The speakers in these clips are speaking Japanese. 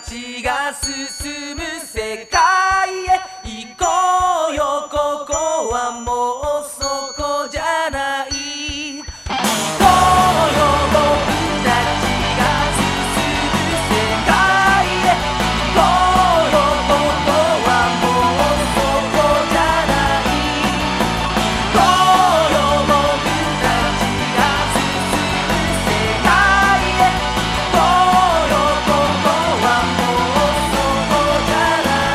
ちが進む世界へ行こうよ、ここはもうそこじゃない。行こうよ、僕たちが進む世界へ行こうよ、ここはもうそこじゃない。行こうよ、僕たちが進む世界へ行こうよ、ここはもうそこじゃない。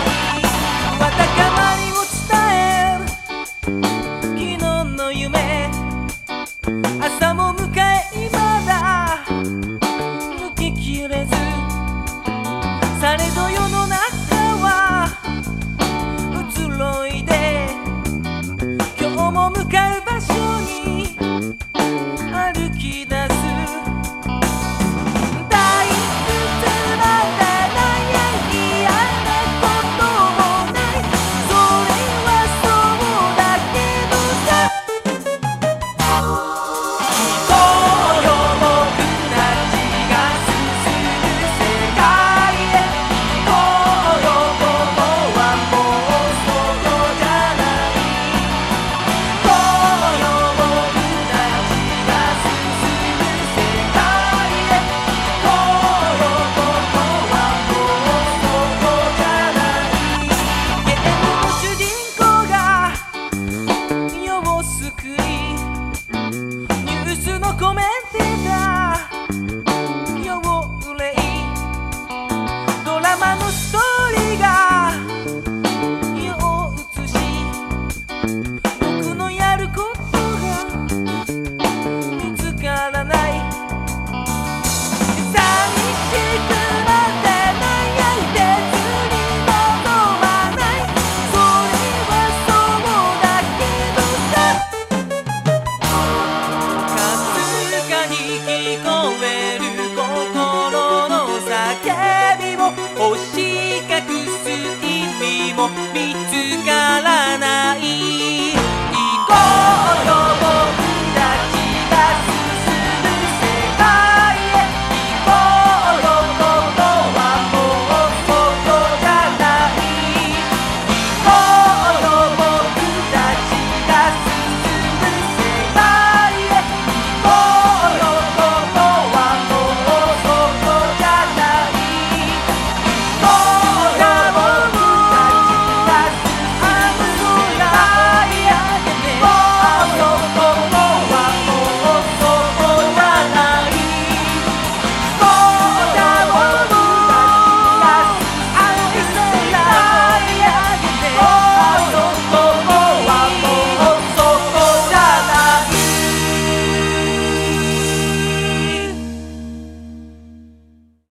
わだかまりを伝える昨日の夢、朝も迎え未だ抜けきれず、されど世の中は移ろいで、今日も向かう場所に歩き出す。退屈までない嫌なこともない、それはそうだけどさ。行こうよ、僕たちが進む世界へ行こうよ、ここはもうそこじゃない。行こうよ、僕たちが進む世界へ行こうよ、ここはもうそこじゃない。ゲームの主人公が世を救い、ニュースのコメンテーター世を憂い、ドラマのストーリーが世を映し、僕のやることが見つからない。寂しくなってない別に望まない、それはそうだけどさ。かすかに聞こえる心の叫びを押し隠す意味も見つからない。